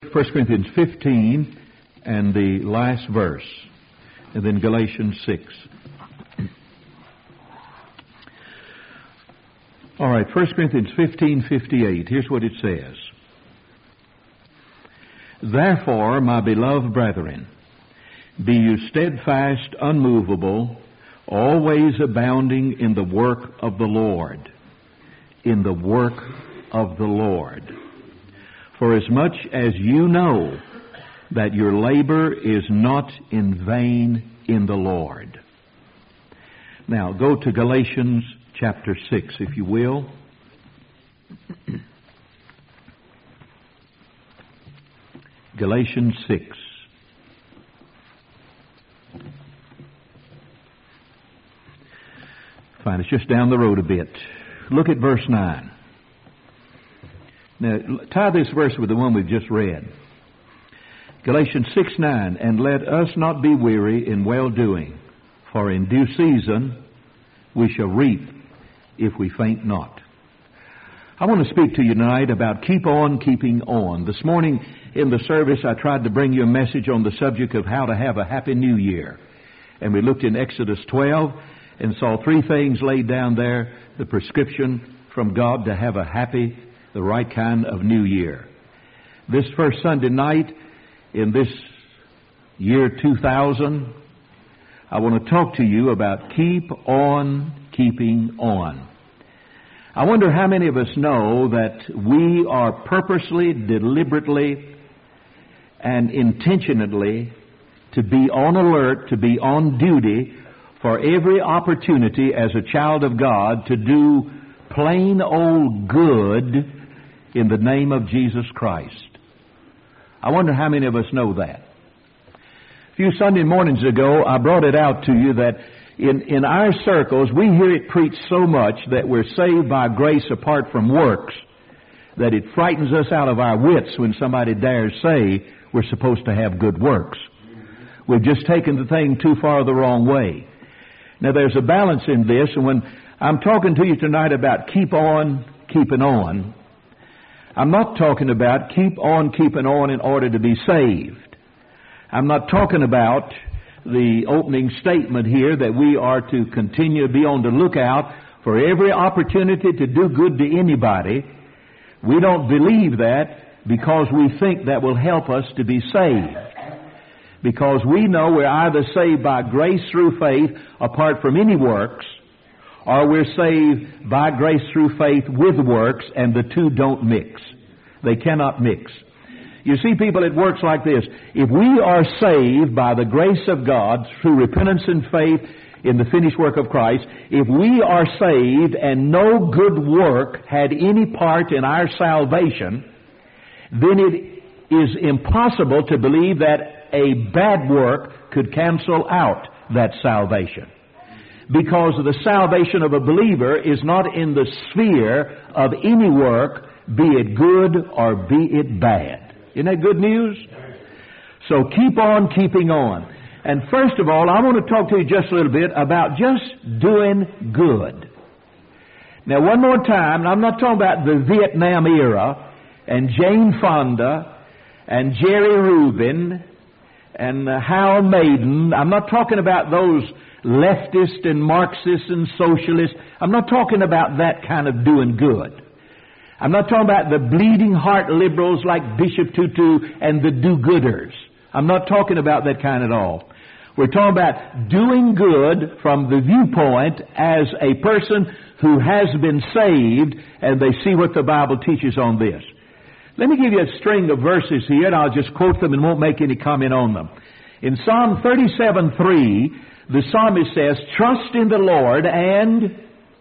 1 Corinthians 15 and the last verse, and then Galatians 6. All right, 1 Corinthians 15:58. Here's what it says. Therefore, my beloved brethren, be you steadfast, unmovable, always abounding in the work of the Lord. In the work of the Lord. For as much as you know that your labor is not in vain in the Lord. Now, go to Galatians chapter 6, if you will. Galatians 6. Fine, it's just down the road a bit. Look at verse 9. Now, tie this verse with the one we've just read. Galatians 6:9, and let us not be weary in well-doing, for in due season we shall reap if we faint not. I want to speak to you tonight about keep on keeping on. This morning in the service I tried to bring you a message on the subject of how to have a happy new year. And we looked in Exodus 12 and saw three things laid down there, the prescription from God to have a happy, the right kind of new year. This first Sunday night in this year 2000, I want to talk to you about keep on keeping on. I wonder how many of us know that we are purposely, deliberately, and intentionally to be on alert, to be on duty for every opportunity as a child of God to do plain old good in the name of Jesus Christ. I wonder how many of us know that. A few Sunday mornings ago, I brought it out to you that in our circles, we hear it preached so much that we're saved by grace apart from works, that it frightens us out of our wits when somebody dares say we're supposed to have good works. We've just taken the thing too far the wrong way. Now, there's a balance in this, and when I'm talking to you tonight about keep on keeping on, I'm not talking about keep on keeping on in order to be saved. I'm not talking about the opening statement here that we are to continue to be on the lookout for every opportunity to do good to anybody. We don't believe that because we think that will help us to be saved. Because we know we're either saved by grace through faith apart from any works, or we're saved by grace through faith with works, and the two don't mix. They cannot mix. You see, people, it works like this. If we are saved by the grace of God through repentance and faith in the finished work of Christ, if we are saved and no good work had any part in our salvation, then it is impossible to believe that a bad work could cancel out that salvation. Because the salvation of a believer is not in the sphere of any work, be it good or be it bad. Isn't that good news? So keep on keeping on. And first of all, I want to talk to you just a little bit about just doing good. Now, one more time, I'm not talking about the Vietnam era and Jane Fonda and Jerry Rubin and Hal Maiden. I'm not talking about those leftists and Marxists and socialists. I'm not talking about that kind of doing good. I'm not talking about the bleeding heart liberals like Bishop Tutu and the do-gooders. I'm not talking about that kind at all. We're talking about doing good from the viewpoint as a person who has been saved, and they see what the Bible teaches on this. Let me give you a string of verses here, and I'll just quote them and won't make any comment on them. In Psalm 37:3, the psalmist says, trust in the Lord and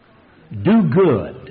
do good.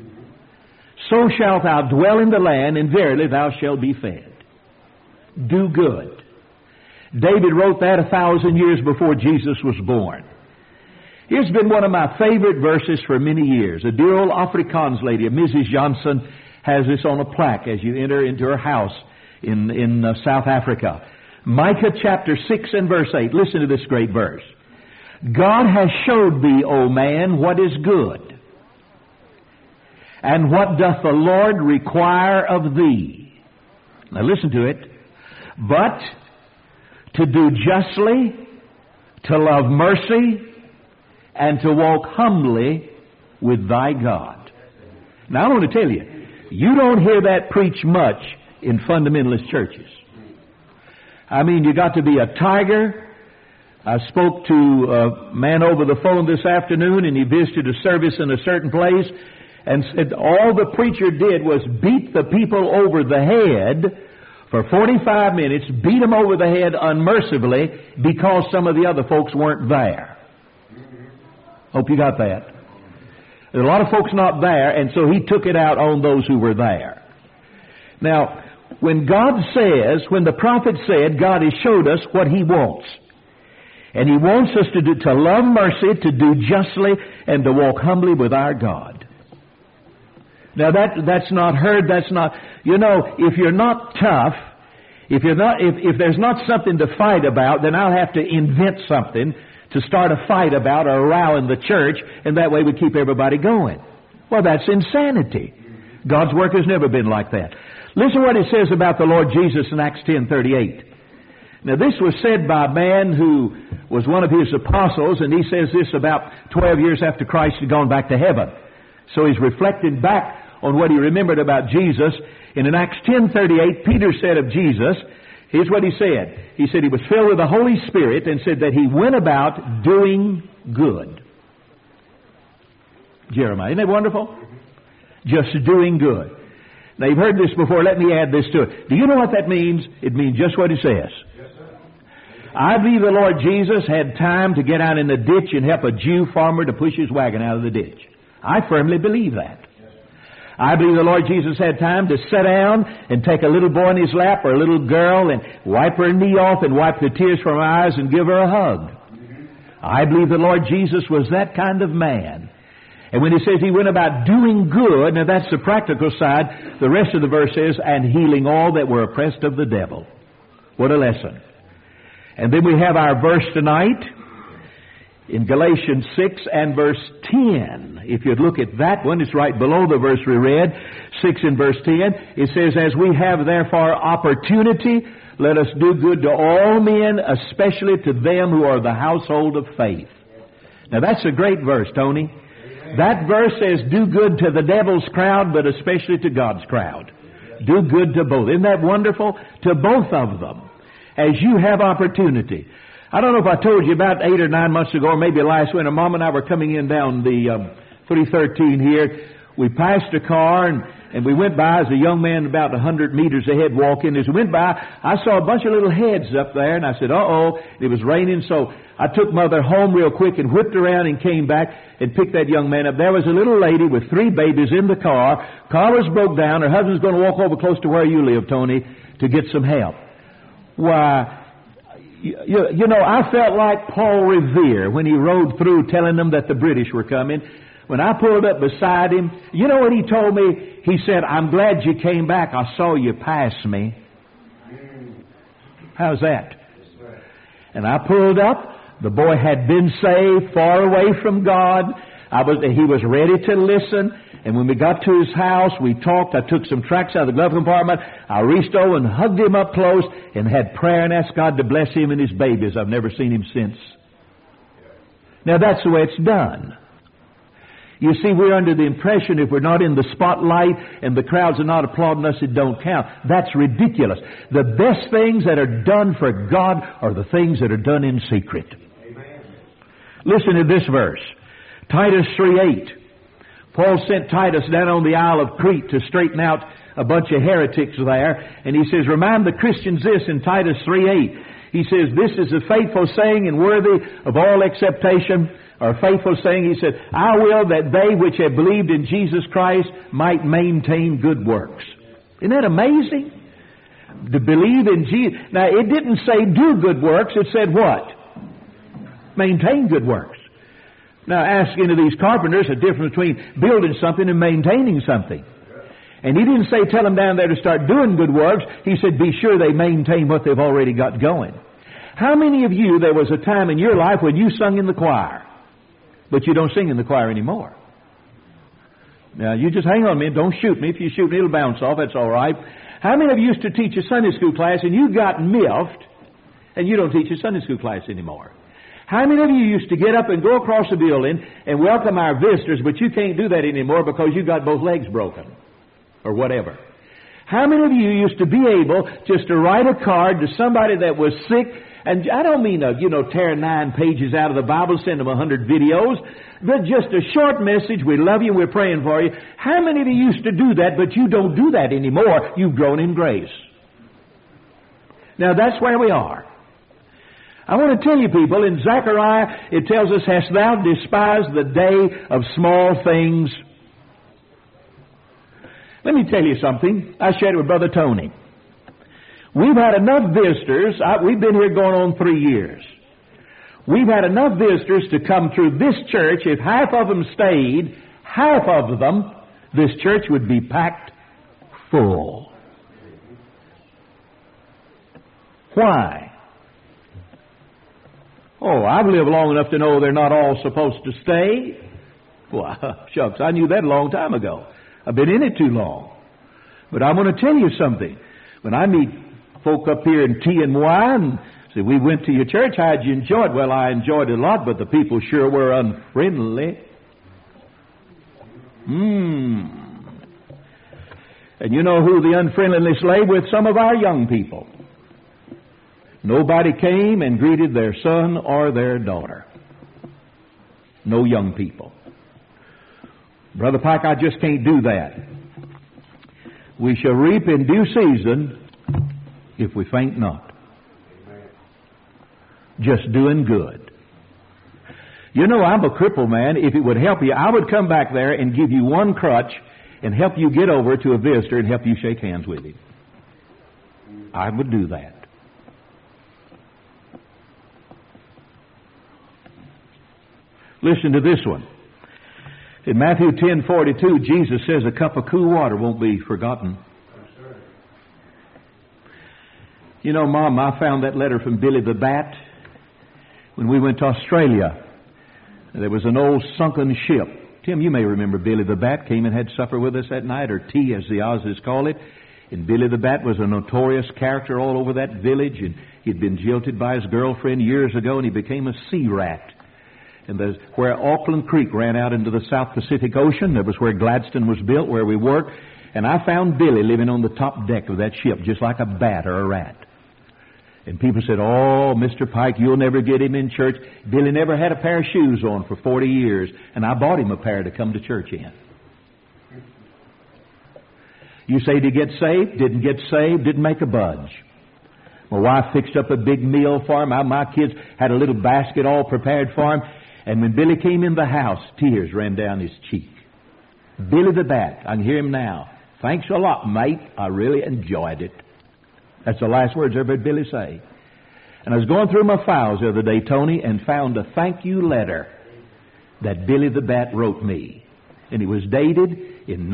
So shalt thou dwell in the land, and verily thou shalt be fed. Do good. David wrote that 1,000 years before Jesus was born. It's been one of my favorite verses for many years. A dear old Afrikaans lady, Mrs. Johnson, has this on a plaque as you enter into her house in South Africa. Micah chapter 6 and verse 8. Listen to this great verse. God has showed thee, O man, what is good. And what doth the Lord require of thee? Now listen to it. But to do justly, to love mercy, and to walk humbly with thy God. Now I want to tell you, you don't hear that preached much in fundamentalist churches. I mean, you got to be a tiger. I spoke to a man over the phone this afternoon, and he visited a service in a certain place, and said all the preacher did was beat the people over the head for 45 minutes, beat them over the head unmercifully because some of the other folks weren't there. Hope you got that. There's a lot of folks not there, and so he took it out on those who were there. Now, when God says, when the prophet said, God has showed us what He wants. And He wants us to love mercy, to do justly, and to walk humbly with our God. Now that's not heard, that's not, you know, if you're not tough, if there's not something to fight about, then I'll have to invent something to start a fight about or a row in the church, and that way we keep everybody going. Well, that's insanity. God's work has never been like that. Listen what it says about the Lord Jesus in Acts 10:38. Now this was said by a man who was one of His apostles, and he says this about 12 years after Christ had gone back to heaven. So he's reflecting back on what he remembered about Jesus. And in Acts 10:38, Peter said of Jesus, here's what he said. He said he was filled with the Holy Spirit and said that he went about doing good. Jeremiah, isn't that wonderful? Just doing good. Now you've heard this before, let me add this to it. Do you know what that means? It means just what it says. I believe the Lord Jesus had time to get out in the ditch and help a Jew farmer to push his wagon out of the ditch. I firmly believe that. I believe the Lord Jesus had time to sit down and take a little boy in His lap or a little girl and wipe her knee off and wipe the tears from her eyes and give her a hug. I believe the Lord Jesus was that kind of man. And when He says He went about doing good, now that's the practical side, the rest of the verse says, and healing all that were oppressed of the devil. What a lesson. And then we have our verse tonight in Galatians 6 and verse 10. If you'd look at that one, it's right below the verse we read, 6 and verse 10. It says, as we have therefore opportunity, let us do good to all men, especially to them who are the household of faith. Now that's a great verse, Tony. That verse says, do good to the devil's crowd, but especially to God's crowd. Do good to both. Isn't that wonderful? To both of them. As you have opportunity. I don't know if I told you about 8 or 9 months ago, or maybe last winter, Mom and I were coming in down the 313 here. We passed a car, and we went by as a young man about 100 meters ahead walking. As we went by, I saw a bunch of little heads up there, and I said, uh-oh. It was raining, so I took Mother home real quick and whipped around and came back and picked that young man up. There was a little lady with 3 babies in the car. Car was broke down. Her husband's going to walk over close to where you live, Tony, to get some help. Why, you know, I felt like Paul Revere when he rode through telling them that the British were coming. When I pulled up beside him, you know what he told me? He said, I'm glad you came back. I saw you pass me. How's that? And I pulled up. The boy had been saved, far away from God. He was ready to listen. And when we got to his house, we talked. I took some tracts out of the glove compartment. I reached over and hugged him up close and had prayer and asked God to bless him and his babies. I've never seen him since. Now that's the way it's done. You see, we're under the impression if we're not in the spotlight and the crowds are not applauding us, it don't count. That's ridiculous. The best things that are done for God are the things that are done in secret. Amen. Listen to this verse. Titus 3:8. Paul sent Titus down on the Isle of Crete to straighten out a bunch of heretics there. And he says, remind the Christians this in Titus 3:8. He says, this is a faithful saying and worthy of all acceptation, or faithful saying. He said, I will that they which have believed in Jesus Christ might maintain good works. Isn't that amazing? To believe in Jesus. Now, it didn't say do good works. It said what? Maintain good works. Now, ask any of these carpenters the difference between building something and maintaining something. And he didn't say tell them down there to start doing good works. He said be sure they maintain what they've already got going. How many of you, there was a time in your life when you sung in the choir, but you don't sing in the choir anymore? Now, you just hang on a minute. Don't shoot me. If you shoot me, it'll bounce off. That's all right. How many of you used to teach a Sunday school class and you got miffed and you don't teach a Sunday school class anymore? How many of you used to get up and go across the building and welcome our visitors, but you can't do that anymore because you got both legs broken or whatever? How many of you used to be able just to write a card to somebody that was sick? And I don't mean tear 9 pages out of the Bible, send them 100 videos, but just a short message, we love you, we're praying for you. How many of you used to do that, but you don't do that anymore? You've grown in grace. Now that's where we are. I want to tell you people, in Zechariah it tells us, hast thou despised the day of small things? Let me tell you something. I shared it with Brother Tony. We've had enough visitors. We've been here going on 3 years. We've had enough visitors to come through this church. If half of them stayed, half of them, this church would be packed full. Why? Oh, I've lived long enough to know they're not all supposed to stay. Well, shucks, I knew that a long time ago. I've been in it too long. But I want to tell you something. When I meet folk up here in tea and wine, say, we went to your church, how'd you enjoy it? Well, I enjoyed it a lot, but the people sure were unfriendly. And you know who the unfriendliness lay with? Some of our young people. Nobody came and greeted their son or their daughter. No young people. Brother Pike, I just can't do that. We shall reap in due season if we faint not. Just doing good. You know, I'm a crippled man. If it would help you, I would come back there and give you one crutch and help you get over to a visitor and help you shake hands with him. I would do that. Listen to this one. In Matthew 10:42, Jesus says a cup of cool water won't be forgotten. You know, Mom, I found that letter from Billy the Bat when we went to Australia. There was an old sunken ship. Tim, you may remember Billy the Bat came and had supper with us that night, or tea as the Aussies call it. And Billy the Bat was a notorious character all over that village, and he'd been jilted by his girlfriend years ago, and he became a sea rat. And where Auckland Creek ran out into the South Pacific Ocean, that was where Gladstone was built, where we worked. And I found Billy living on the top deck of that ship, just like a bat or a rat. And people said, oh, Mr. Pike, you'll never get him in church. Billy never had a pair of shoes on for 40 years, and I bought him a pair to come to church in. You say, did he get saved? Didn't get saved, didn't make a budge. My wife fixed up a big meal for him. My kids had a little basket all prepared for him. And when Billy came in the house, tears ran down his cheek. Billy the Bat, I can hear him now. Thanks a lot, mate. I really enjoyed it. That's the last words I ever heard Billy say. And I was going through my files the other day, Tony, and found a thank you letter that Billy the Bat wrote me. And it was dated in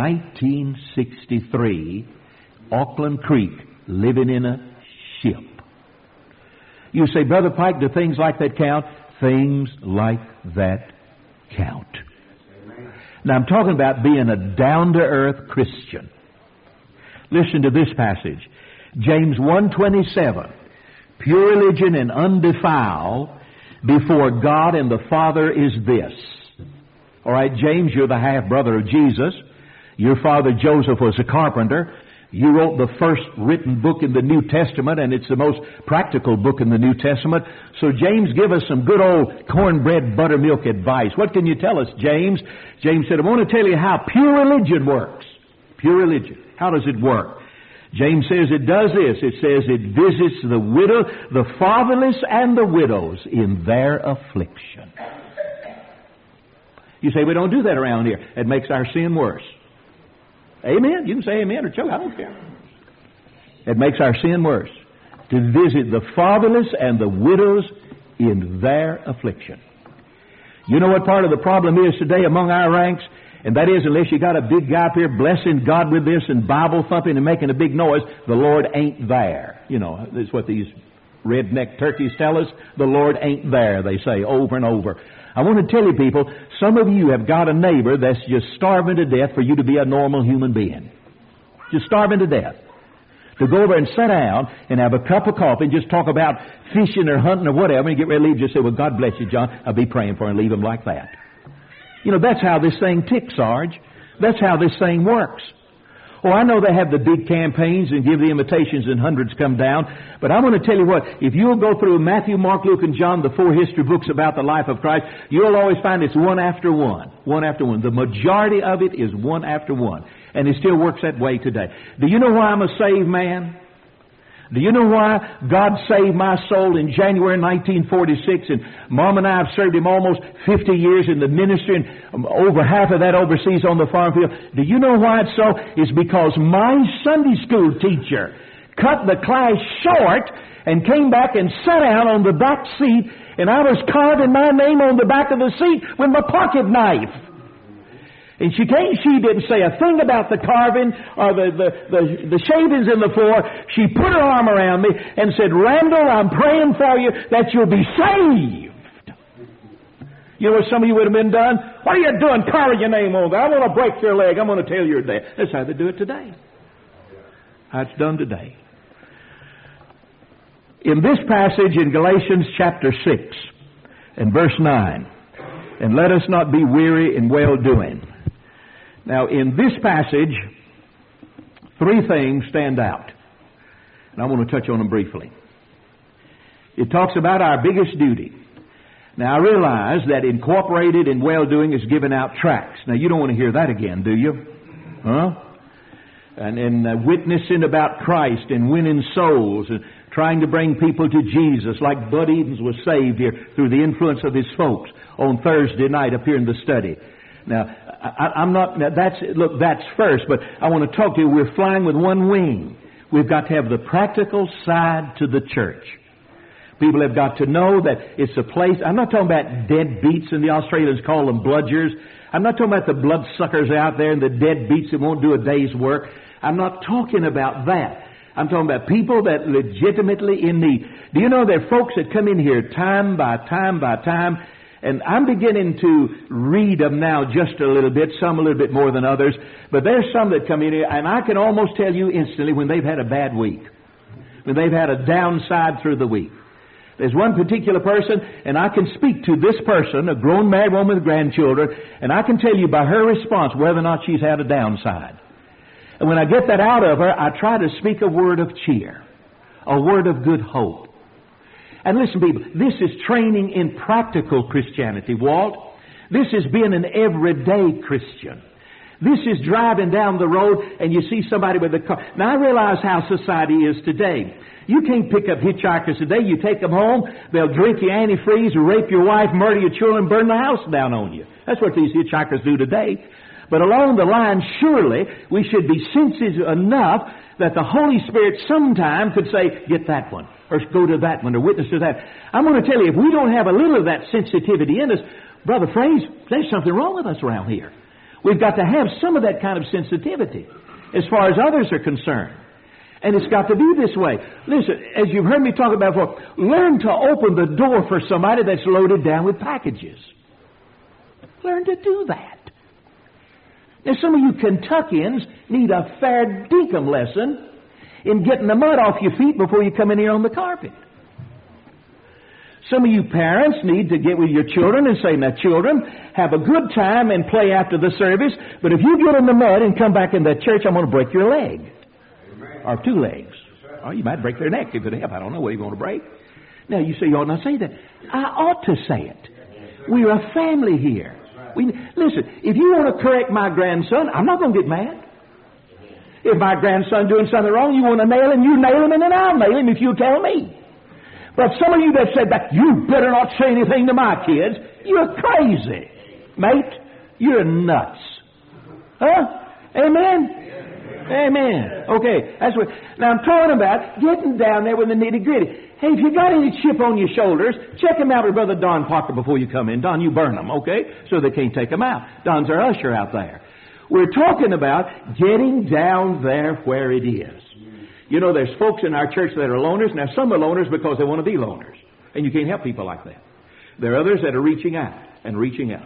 1963, Auckland Creek, living in a ship. You say, Brother Pike, do things like that count? Things like that count. Now I'm talking about being a down-to-earth Christian. Listen to this passage. James 1:27. Pure religion and undefiled before God and the Father is this. All right, James, you're the half-brother of Jesus. Your father Joseph was a carpenter. You wrote the first written book in the New Testament, and it's the most practical book in the New Testament. So James, give us some good old cornbread buttermilk advice. What can you tell us, James? James said, I want to tell you how pure religion works. Pure religion. How does it work? James says it does this. It says it visits the widow, the fatherless, and the widows in their affliction. You say, we don't do that around here. It makes our sin worse. Amen? You can say amen or choke. I don't care. It makes our sin worse. To visit the fatherless and the widows in their affliction. You know what part of the problem is today among our ranks? And that is, unless you got a big guy up here blessing God with this and Bible thumping and making a big noise, the Lord ain't there. You know, that's what these redneck turkeys tell us. The Lord ain't there, they say over and over. I want to tell you people, some of you have got a neighbor that's just starving to death for you to be a normal human being. Just starving to death. to go over and sit down and have a cup of coffee and just talk about fishing or hunting or whatever, and get ready to leave, just say, well, God bless you, John. I'll be praying for you, and leave him like that. You know, that's how this thing ticks, Sarge. That's how this thing works. Oh, I know they have the big campaigns and give the invitations and hundreds come down, but I'm going to tell you what, if you'll go through Matthew, Mark, Luke, and John, the 4 history books about the life of Christ, you'll always find it's one after one. One after one. The majority of it is one after one. And it still works that way today. Do you know why I'm a saved man? Do you know why God saved my soul in January 1946? And Mom and I have served Him almost 50 years in the ministry, and over half of that overseas on the farm field. Do you know why it's so? It's because my Sunday school teacher cut the class short and came back and sat down on the back seat, and I was carving my name on the back of the seat with my pocket knife. And she didn't say a thing about the carving or the shavings in the floor. She put her arm around me and said, Randall, I'm praying for you that you'll be saved. You know what some of you would have been done? What are you doing carving your name on there? I want to break your leg. I'm going to tell you today. That's how they do it today. How it's done today. In this passage in Galatians chapter 6 and verse 9, and let us not be weary in well-doing. Now, in this passage, 3 things stand out. And I want to touch on them briefly. It talks about our biggest duty. Now, I realize that incorporated in well-doing is giving out tracts. Now, you don't want to hear that again, do you? Huh? And witnessing about Christ and winning souls and trying to bring people to Jesus, like Bud Edens was saved here through the influence of his folks on Thursday night up here in the study. Now, that's first, but I want to talk to you. We're flying with one wing. We've got to have the practical side to the church. People have got to know that it's a place. I'm not talking about deadbeats, and the Australians call them bludgers. I'm not talking about the bloodsuckers out there and the deadbeats that won't do a day's work. I'm not talking about that. I'm talking about people that legitimately in need. Do you know there are folks that come in here time by time, and I'm beginning to read them now just a little bit, some a little bit more than others, but there's some that come in here, and I can almost tell you instantly when they've had a bad week, when they've had a downside through the week. There's one particular person, and I can speak to this person, a grown married woman with grandchildren, and I can tell you by her response whether or not she's had a downside. And when I get that out of her, I try to speak a word of cheer, a word of good hope. And listen, people, this is training in practical Christianity, Walt. This is being an everyday Christian. This is driving down the road and you see somebody with a car. Now, I realize how society is today. You can't pick up hitchhikers today. You take them home, they'll drink your antifreeze, rape your wife, murder your children, burn the house down on you. That's what these hitchhikers do today. But along the line, surely we should be sensitive enough that the Holy Spirit sometime could say, get that one, or go to that one, or witness to that. I'm going to tell you, if we don't have a little of that sensitivity in us, Brother Fraze, there's something wrong with us around here. We've got to have some of that kind of sensitivity as far as others are concerned. And it's got to be this way. Listen, as you've heard me talk about before, learn to open the door for somebody that's loaded down with packages. Learn to do that. Now, some of you Kentuckians need a fair dinkum lesson in getting the mud off your feet before you come in here on the carpet. Some of you parents need to get with your children and say, now, children, have a good time and play after the service, but if you get in the mud and come back in that church, I'm going to break your leg. Amen. Or 2 legs. Or you might break their neck if it helps. I don't know what you're going to break. Now, you say, you ought not say that. I ought to say it. We're a family here. Listen, if you want to correct my grandson, I'm not going to get mad. If my grandson doing something wrong, you want to nail him, you nail him, and then I'll nail him if you tell me. But some of you that said that, you better not say anything to my kids, you're crazy, mate. You're nuts. Huh? Amen? Amen. Okay, that's what. Now I'm talking about getting down there with the nitty-gritty. Hey, if you got any chip on your shoulders, check him out with Brother Don Parker before you come in. Don, you burn them, okay? So they can't take them out. Don's our usher out there. We're talking about getting down there where it is. You know, there's folks in our church that are loners. Now, some are loners because they want to be loners. And you can't help people like that. There are others that are reaching out and reaching out.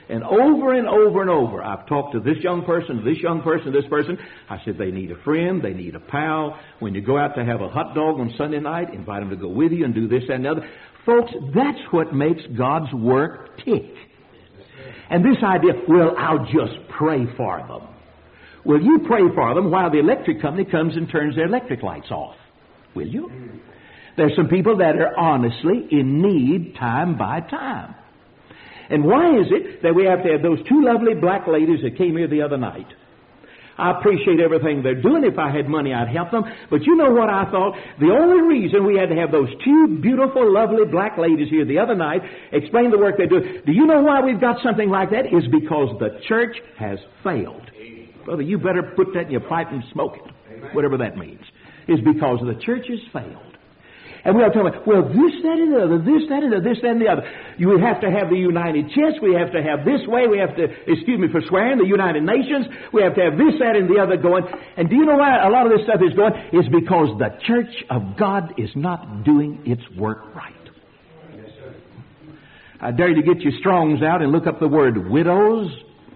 And over and over and over, I've talked to this young person, this young person, this person. I said, they need a friend, they need a pal. When you go out to have a hot dog on Sunday night, invite them to go with you and do this and the other. Folks, that's what makes God's work tick. And this idea, well, I'll just pray for them. Well, you pray for them while the electric company comes and turns their electric lights off. Will you? There's some people that are honestly in need time by time. And why is it that we have to have those two lovely black ladies that came here the other night? I appreciate everything they're doing. If I had money, I'd help them. But you know what I thought? The only reason we had to have those two beautiful, lovely black ladies here the other night explain the work they do. Do you know why we've got something like that? It's because the church has failed. Brother, you better put that in your pipe and smoke it. Whatever that means. It's because the church has failed. And we are talking about, well, this, that, and the other, this, that, and the other, this, that, and the other. You would have to have the United Church. We have to have this way. We have to, excuse me for swearing, the United Nations. We have to have this, that, and the other going. And do you know why a lot of this stuff is going? It's because the church of God is not doing its work right. Yes, sir. I dare you to get your Strongs out and look up the word widows,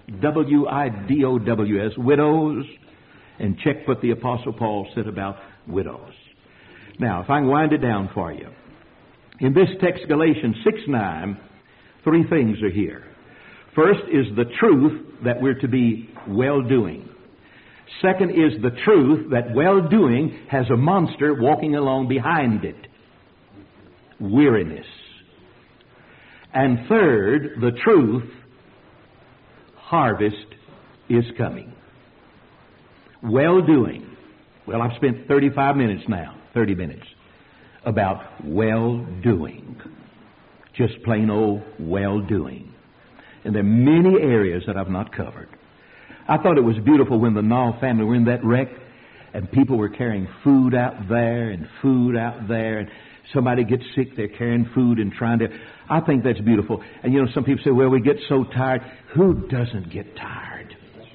W-I-D-O-W-S, widows, and check what the Apostle Paul said about widows. Now, if I can wind it down for you. In this text, Galatians 6:9, three things are here. First is the truth that we're to be well-doing. Second is the truth that well-doing has a monster walking along behind it. Weariness. And third, the truth, harvest is coming. Well-doing. Well, I've spent 35 minutes now. 30 minutes about well-doing. Just plain old well-doing. And there are many areas that I've not covered. I thought it was beautiful when the Nall family were in that wreck and people were carrying food out there and food out there, and somebody gets sick, they're carrying food and trying to... I think that's beautiful. And you know, some people say, well, we get so tired. Who doesn't get tired?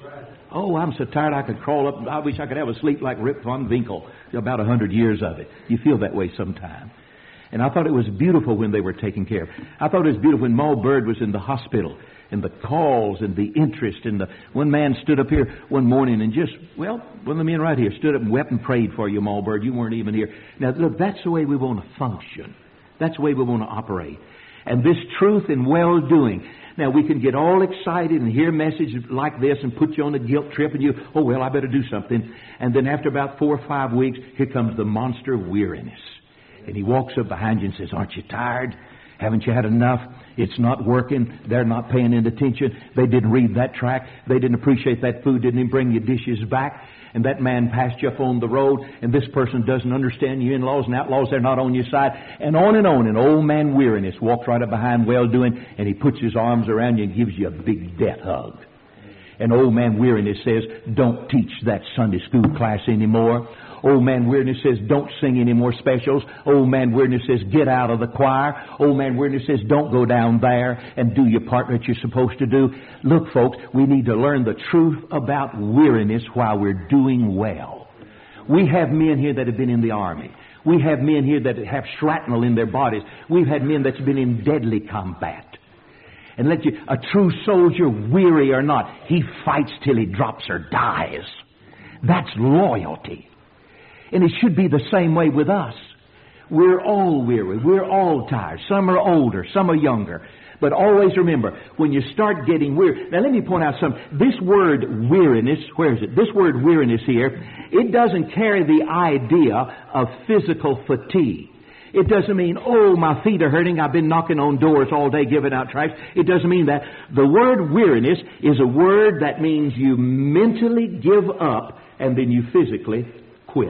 Oh, I'm so tired I could crawl up. I wish I could have a sleep like Rip Van Winkle. About 100 years of it. You feel that way sometime. And I thought it was beautiful when they were taken care of. I thought it was beautiful when Maul Bird was in the hospital, and the calls and the interest. And one man stood up here one morning and just, well, one of the men right here stood up and wept and prayed for you, Maul Bird. You weren't even here. Now, look, that's the way we want to function. That's the way we want to operate. And this truth and well-doing. Now, we can get all excited and hear messages like this and put you on a guilt trip and you, oh, well, I better do something. And then after about 4 or 5 weeks, here comes the monster of weariness. And he walks up behind you and says, aren't you tired? Haven't you had enough? It's not working. They're not paying any attention. They didn't read that tract. They didn't appreciate that food. Didn't even bring your dishes back. And that man passed you up on the road, and this person doesn't understand you in-laws and outlaws. They're not on your side. And on. And old man weariness walks right up behind well-doing, and he puts his arms around you and gives you a big death hug. And old man weariness says, don't teach that Sunday school class anymore. Old man weariness says, don't sing any more specials. Old man weariness says, get out of the choir. Old man weariness says, don't go down there and do your part that you're supposed to do. Look, folks, we need to learn the truth about weariness while we're doing well. We have men here that have been in the army. We have men here that have shrapnel in their bodies. We've had men that's been in deadly combat. And let you, a true soldier, weary or not, he fights till he drops or dies. That's loyalty. And it should be the same way with us. We're all weary. We're all tired. Some are older. Some are younger. But always remember, when you start getting weary... Now let me point out something. This word weariness, where is it? This word weariness here, it doesn't carry the idea of physical fatigue. It doesn't mean, oh, my feet are hurting, I've been knocking on doors all day giving out tracts. It doesn't mean that. The word weariness is a word that means you mentally give up and then you physically quit.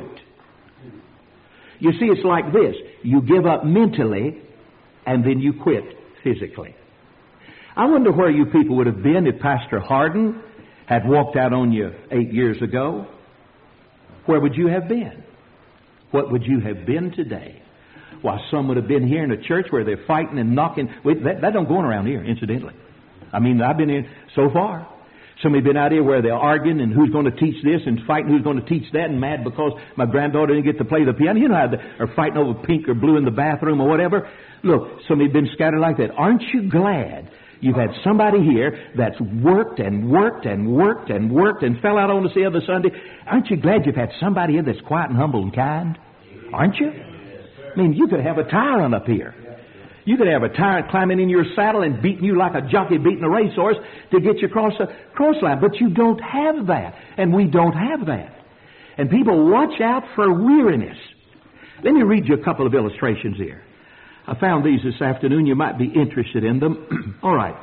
You see, it's like this. You give up mentally and then you quit physically. I wonder where you people would have been if Pastor Hardin had walked out on you 8 years ago. Where would you have been? What would you have been today? Why, some would have been here in a church where they're fighting and knocking. That don't go on around here, incidentally. I mean, I've been here so far. Some have been out here where they're arguing and who's going to teach this and fighting who's going to teach that and mad because my granddaughter didn't get to play the piano. You know how they're fighting over pink or blue in the bathroom or whatever. Look, some have been scattered like that. Aren't you glad You've had somebody here that's worked and worked and worked and worked and fell out on the sea other Sunday. Aren't you glad you've had somebody here that's quiet and humble and kind? Aren't you? I mean, you could have a tyrant up here. You could have a tyrant climbing in your saddle and beating you like a jockey beating a racehorse to get you across the cross line. But you don't have that. And we don't have that. And people watch out for weariness. Let me read you a couple of illustrations here. I found these this afternoon. You might be interested in them. All right.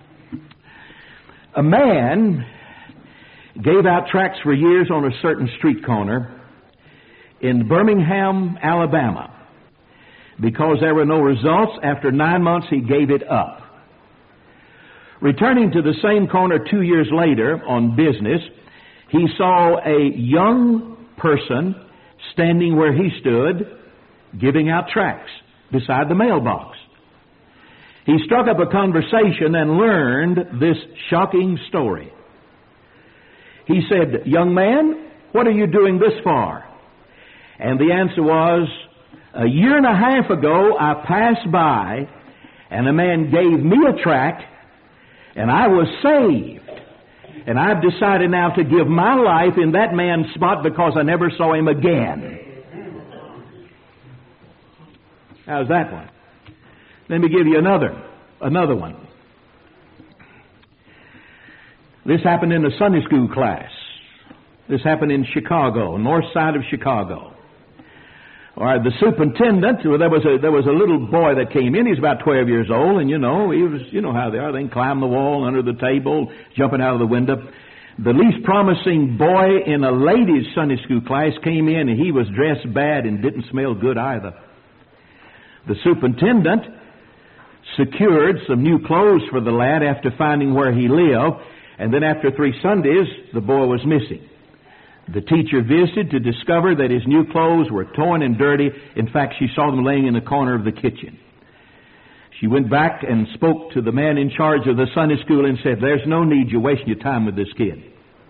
A man gave out tracts for years on a certain street corner in Birmingham, Alabama. Because there were no results, after 9 months he gave it up. Returning to the same corner 2 years later on business, he saw a young person standing where he stood, giving out tracts beside the mailbox. He struck up a conversation and learned this shocking story. He said, "Young man, what are you doing this for?" And the answer was, "A year and a half ago, I passed by, and a man gave me a tract, and I was saved. And I've decided now to give my life in that man's spot because I never saw him again." How's that one? Let me give you another one. This happened in a Sunday school class. This happened in Chicago, north side of Chicago. All right, the superintendent, there was a little boy that came in. He's about 12 years old, and he was, how they are. They can climb the wall, under the table, jumping out of the window. The least promising boy in a ladies' Sunday school class came in, and he was dressed bad and didn't smell good either. The superintendent secured some new clothes for the lad after finding where he lived, and then after 3 Sundays, the boy was missing. The teacher visited to discover that his new clothes were torn and dirty. In fact, she saw them laying in the corner of the kitchen. She went back and spoke to the man in charge of the Sunday school and said, "There's no need. You're wasting your time with this kid."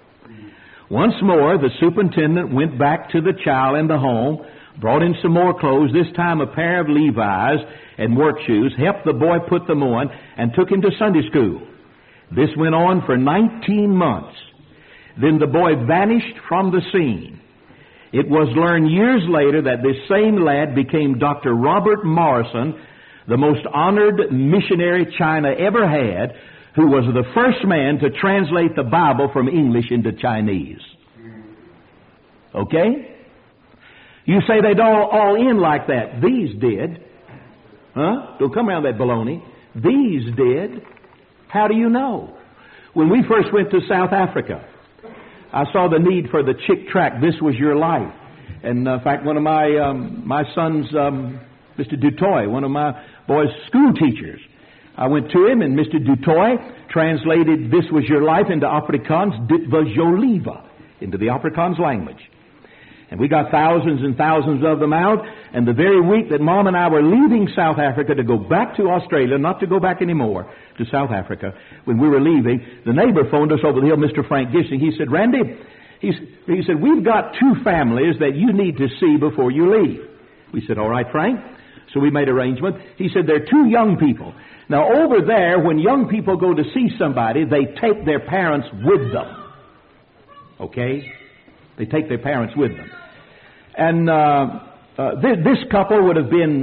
Once more, the superintendent went back to the child in the home, brought in some more clothes, this time a pair of Levi's and work shoes, helped the boy put them on, and took him to Sunday school. This went on for 19 months. Then the boy vanished from the scene. It was learned years later that this same lad became Dr. Robert Morrison, the most honored missionary China ever had, who was the first man to translate the Bible from English into Chinese. Okay? You say they don't all end like that. These did. Huh? Don't come around that baloney. These did. How do you know? When we first went to South Africa, I saw the need for the chick tract, "This Was Your Life." And in fact, one of my son's, Mr. Dutoy, one of my boys' school teachers, I went to him, and Mr. Dutoy translated "This Was Your Life" into Afrikaans, "Dit was jou lewe," into the Afrikaans language. And we got thousands and thousands of them out. And the very week that Mom and I were leaving South Africa to go back to Australia, not to go back anymore to South Africa, when we were leaving, the neighbor phoned us over the hill, Mr. Frank Gissing. He said, "Randy," he said, "we've got 2 families that you need to see before you leave." We said, "All right, Frank." So we made arrangement. He said, "They're 2 young people. Now, over there, when young people go to see somebody, they take their parents with them. Okay? They take their parents with them. And this couple would have been,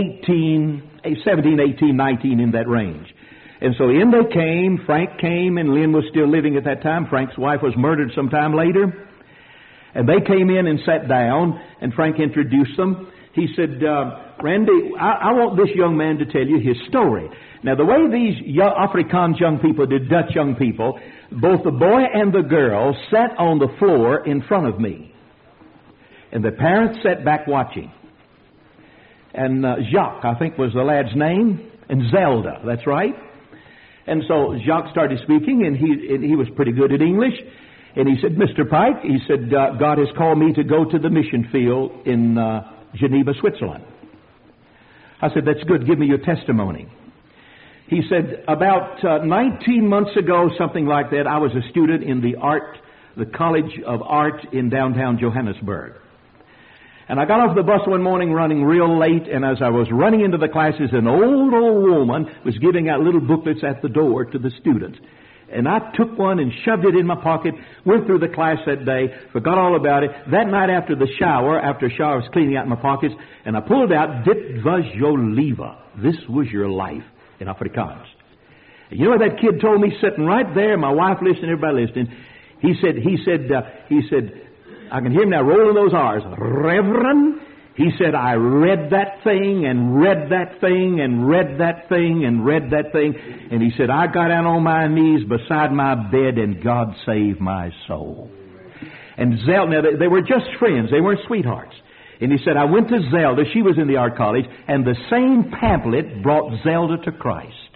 17, 18, 19, in that range. And so in they came. Frank came, and Lynn was still living at that time. Frank's wife was murdered sometime later. And they came in and sat down, and Frank introduced them. He said, "Randy, I want this young man to tell you his story." Now, the way these Afrikaans young people did Dutch young people, both the boy and the girl sat on the floor in front of me. And the parents sat back watching. And Jacques, I think, was the lad's name, and Zelda, that's right. And so Jacques started speaking, and he was pretty good at English. And he said, "Mr. Pike," he said, "God has called me to go to the mission field in Geneva, Switzerland." I said, "That's good. Give me your testimony." He said, "About 19 months ago, something like that, I was a student in the College of Art in downtown Johannesburg. And I got off the bus one morning running real late, and as I was running into the classes, an old woman was giving out little booklets at the door to the students. And I took one and shoved it in my pocket, went through the class that day, forgot all about it. That night after the shower, I was cleaning out my pockets, and I pulled out, "Dit was your leven." This was your life in Afrikaans. And you know what that kid told me sitting right there, my wife listening, everybody listening? He said, I can hear him now rolling those R's. "Reverend," he said, "I read that thing and read that thing and read that thing and read that thing." And he said, "I got down on my knees beside my bed and God saved my soul." And Zelda, now they were just friends. They weren't sweethearts. And he said, "I went to Zelda." She was in the art college. And the same pamphlet brought Zelda to Christ.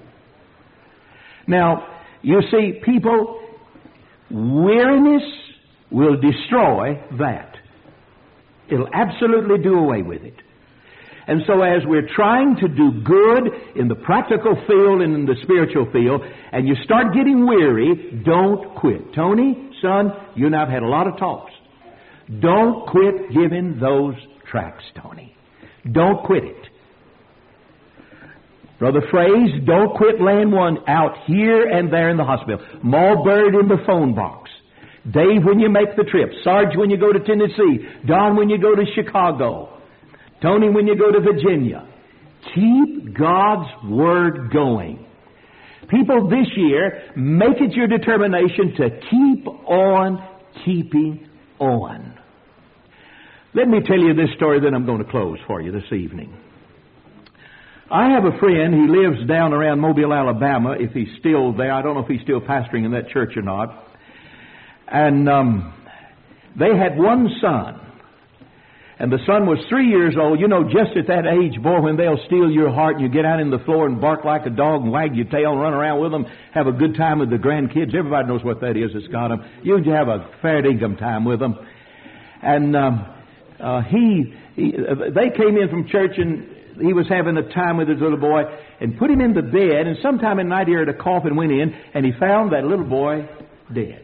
Now, you see, people, weariness will destroy that. It'll absolutely do away with it. And so as we're trying to do good in the practical field and in the spiritual field, and you start getting weary, don't quit. Tony, son, you and I have had a lot of talks. Don't quit giving those tracts, Tony. Don't quit it. Brother Fraze, don't quit laying one out here and there in the hospital. Mulberry in the phone box. Dave, when you make the trip. Sarge, when you go to Tennessee. Don, when you go to Chicago. Tony, when you go to Virginia. Keep God's Word going. People, this year, make it your determination to keep on keeping on. Let me tell you this story, then I'm going to close for you this evening. I have a friend, he lives down around Mobile, Alabama, if he's still there. I don't know if he's still pastoring in that church or not. And they had one son. And the son was 3 years old. You know, just at that age, boy, when they'll steal your heart and you get out on the floor and bark like a dog and wag your tail and run around with them, have a good time with the grandkids. Everybody knows what that is that's got them. You have a fair income time with them. And they came in from church and he was having a time with his little boy and put him in the bed. And sometime in the night he heard a cough and went in and he found that little boy dead.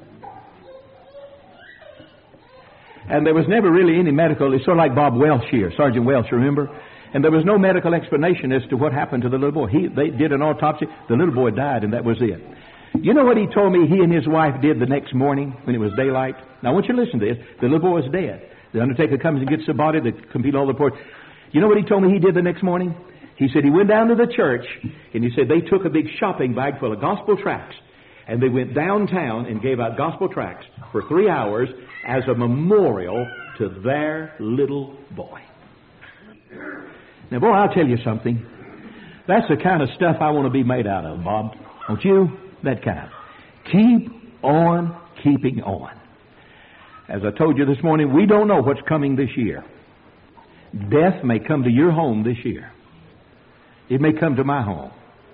And there was never really any medical, it's sort of like Bob Welch here, Sergeant Welch, remember? And there was no medical explanation as to what happened to the little boy. They did an autopsy, the little boy died, and that was it. You know what he told me he and his wife did the next morning when it was daylight? Now I want you to listen to this. The little boy was dead. The undertaker comes and gets the body, they complete all the reports. You know what he told me he did the next morning? He said he went down to the church, and he said they took a big shopping bag full of gospel tracts, and they went downtown and gave out gospel tracts for 3 hours as a memorial to their little boy. Now, boy, I'll tell you something. That's the kind of stuff I want to be made out of, Bob. Don't you? That kind. Keep on keeping on. As I told you this morning, we don't know what's coming this year. Death may come to your home this year. It may come to my home.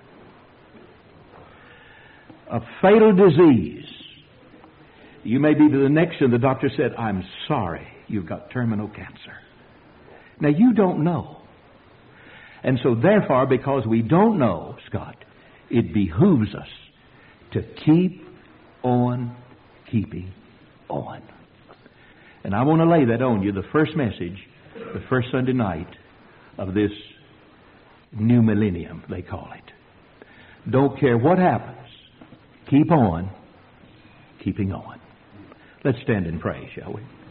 A fatal disease. You may be to the next, and the doctor said, "I'm sorry, you've got terminal cancer." Now, you don't know. And so, therefore, because we don't know, Scott, it behooves us to keep on keeping on. And I want to lay that on you, the first message, the first Sunday night of this new millennium, they call it. Don't care what happens. Keep on keeping on. Let's stand and pray, shall we?